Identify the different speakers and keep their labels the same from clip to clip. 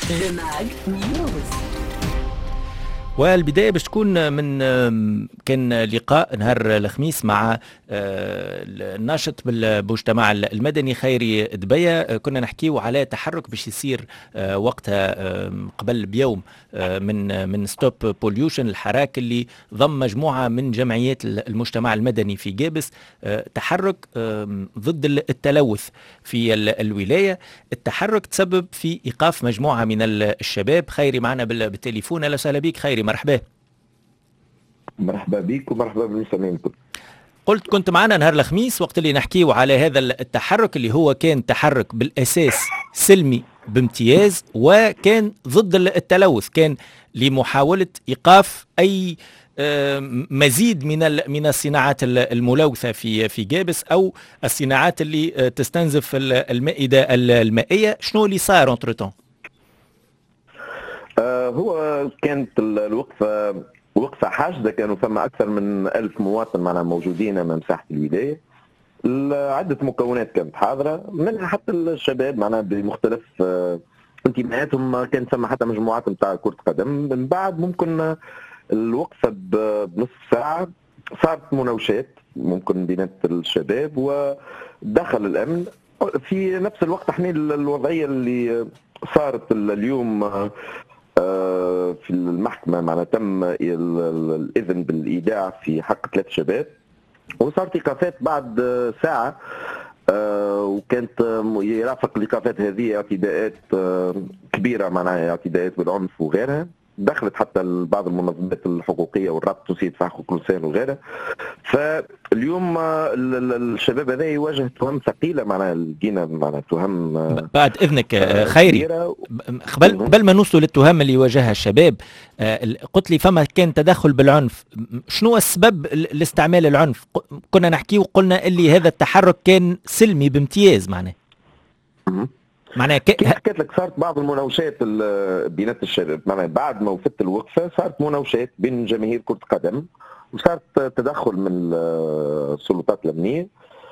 Speaker 1: معك نيوز.
Speaker 2: والبداية باش تكون من كان لقاء نهار الخميس مع الناشط بالمجتمع المدني خيري دبية. كنا نحكيو على تحرك باش يصير وقتها قبل بيوم من ستوب بوليوشن، الحراك اللي ضم مجموعة من جمعيات المجتمع المدني في جابس، تحرك ضد التلوث في الولاية. التحرك تسبب في إيقاف مجموعة من الشباب. خيري معنا بالتليفون. أهلا وسهلا بك خيري، مرحبا.
Speaker 3: مرحبا بك ومرحبا بالمستمعين.
Speaker 2: كنت معنا نهار الخميس وقت اللي نحكيه على هذا التحرك اللي هو كان تحرك بالأساس سلمي بامتياز، وكان ضد التلوث، كان لمحاولة إيقاف أي مزيد من الصناعات الملوثة في جابس أو الصناعات اللي تستنزف المائدة المائية. شنو اللي صار انتر تون؟
Speaker 3: هو كانت وقفة حاشدة، كانوا ثم أكثر من 1000 مواطن معنا موجودين من مساحة الولاية. عدة مكونات كانت حاضرة، منها حتى الشباب معنا بمختلف انتماءاتهم، كان ثم حتى مجموعات نتاع كرة قدم. من بعد ممكن الوقفة بنصف ساعة صارت مناوشات ممكن بين الشباب ودخل الأمن. في نفس الوقت احنا الوضعية اللي صارت اليوم في المحكمة معنا تم الإذن بالإيداع في حق 3 شباب، وصارت إيقافات بعد ساعة، وكانت يرافق الإيقافات هذه اعتداءات كبيرة، معناها اعتداءات بالعنف وغيرها. دخلت حتى بعض المنظمات الحقوقيه والرابط التونسي لدفاع حقوق الانسان وغيرها. فاليوم الشباب هذا يواجه تهم ثقيله، معناها لقينا معناها تهم.
Speaker 2: بعد اذنك خيري، قبل ما نوصل للتهم اللي يواجهها الشباب، قلت لي فما كان تدخل بالعنف. شنو السبب لاستعمال العنف؟ كنا نحكي وقلنا اللي هذا التحرك كان سلمي بامتياز، معناها
Speaker 3: حكيت لك صارت بعض المناوشات بينات الشباب، معناها بعد ما وفدت الوقفه صارت مناوشات بين جماهير كره قدم، وصارت تدخل من السلطات الامنيه.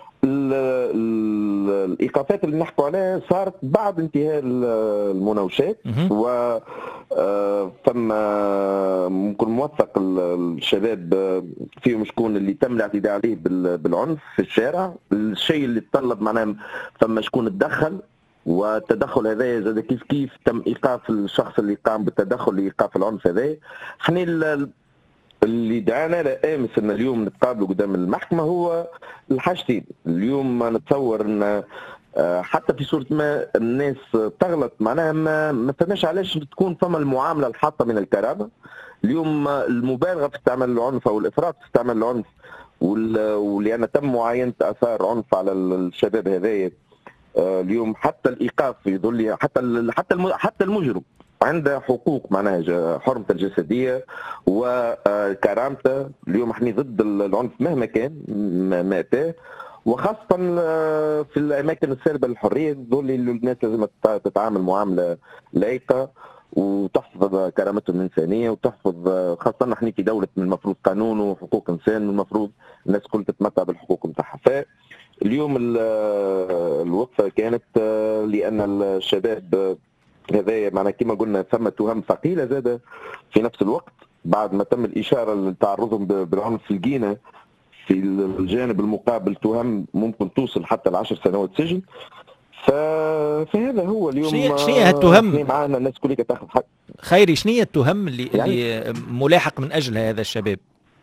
Speaker 3: الايقافات اللي نحكوا عليها صارت بعد انتهاء المناوشات، و ثم ممكن موثق الشباب فيهم شكون اللي تم الاعتداء عليه بالعنف في الشارع. الشيء اللي تطلب معناها ثم شكون تدخل، والتدخل هذا زاد كيف تم ايقاف الشخص اللي قام بالتدخل لايقاف العنف هذا. احنا اللي دعانا لامس ان اليوم نتقابلوا قدام المحكمه هو الحاجتين. اليوم نتصور ان حتى في صوره ما الناس تغلط، معناها ما فهمناش علاش تكون فما المعامله الحاطه من الكرامه. اليوم المبالغه في استعمال العنف او الافراط في استعمال العنف، ولان تم معاينه اثار عنف على الشباب هذايا. اليوم حتى الايقاف يظل حتى المجرم عنده حقوق، معناها حرمته الجسديه وكرامته. اليوم احنا ضد العنف مهما كان ما اتاه، وخاصه في الاماكن السالبه للحريه. يظل الناس لازم تتعامل معامله لائقه وتحفظ كرامتهم الانسانيه، وتحفظ خاصه احنا في دوله من المفروض قانون وحقوق انسان، والمفروض الناس كل تتمتع بالحقوق نتاعها. اليوم الوقفه كانت لان الشباب هذايا معناها كما قلنا ثم تهم ثقيله زاده في نفس الوقت. بعد ما تم الاشاره لتعرضهم بالعنف لقينا في الجانب المقابل تهم ممكن توصل حتى ل10 سنوات سجن. فهذا هو اليوم.
Speaker 2: شنو هي التهم
Speaker 3: معنا الناس كلها تاخذ حق.
Speaker 2: خيري، شنو هي التهم اللي ملاحق من اجل هذا الشباب؟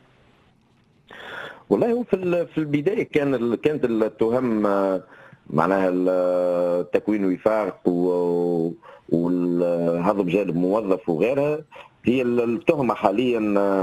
Speaker 3: والله هو في البدايه كانت التهم معناها تكوين وفاق وهضم جانب موظف وغيرها. هي التهمه حاليا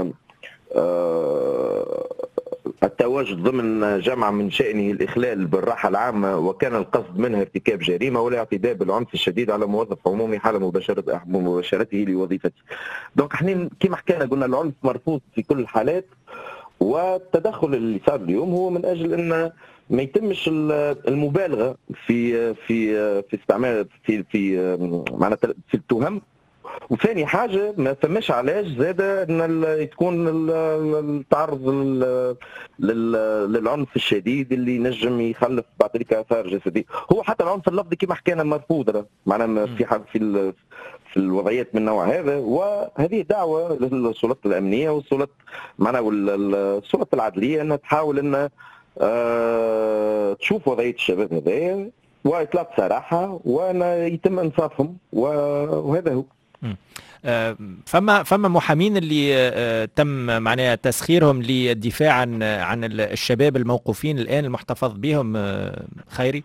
Speaker 3: التواجد ضمن جمع من شأنه الإخلال بالراحة العامة، وكان القصد منها ارتكاب جريمة ولا اعتداء بالعنف الشديد على موظف عمومي حال مباشرته لوظيفته. دونك احنا كما حكينا قلنا العنف مرفوض في كل الحالات، والتدخل اللي صار اليوم هو من اجل ان ما يتمش المبالغه في استعمال في معناتها في التهم. وثاني حاجه ما فماش علاش زاده ان تكون التعرض للعنف الشديد اللي نجم يخلف بعد ذلك اثار جسديه. هو حتى العنف اللفظي كما حكينا مرفوض، معناها في الوضعيات من النوع هذا. وهذه دعوه للسلطات الامنيه والسلطات معنا والسلطات العدليه انها تحاول انها تشوف وضعيه الشباب هذايا واطلاق سراحه وان يتم انصافهم، وهذا هو.
Speaker 2: فما محامين اللي تم معناها تسخيرهم للدفاع عن الشباب الموقوفين الان المحتفظ بهم خيري؟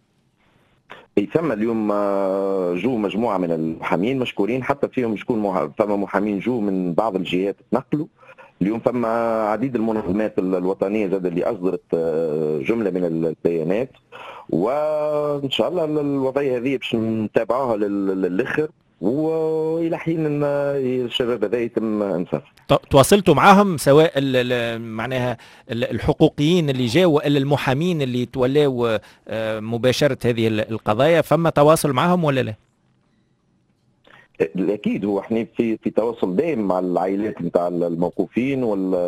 Speaker 3: ثم اليوم جو مجموعه من المحامين مشكورين، حتى فيهم شكون فما محامين جو من بعض الجهات تنقلوا. اليوم فما عديد المنظمات الوطنيه زاد اللي اصدرت جمله من البيانات، وان شاء الله الوضعيه هذه باش نتابعوها للاخر، والى حين ان الشباب هذا يتم انصافه.
Speaker 2: تواصلتوا معهم سواء معناها الحقوقيين اللي جاوا والا المحامين اللي تولاوا مباشره هذه القضايا، فما تواصل معهم ولا لا؟
Speaker 3: اكيد، هو احنا في تواصل دائم مع العائلات نتاع الموقوفين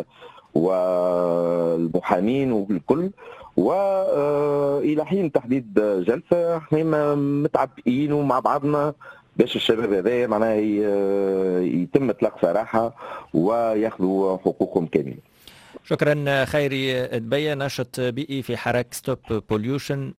Speaker 3: والمحامين والكل، والى حين تحديد جلسه احنا متعبئين ومع بعضنا باش الشباب هذايا معناها يتم اطلاق سراحه وياخذوا حقوقهم كامله.
Speaker 2: شكرا خيري دبية، ناشط بيئي في حراك ستوب بوليوشن.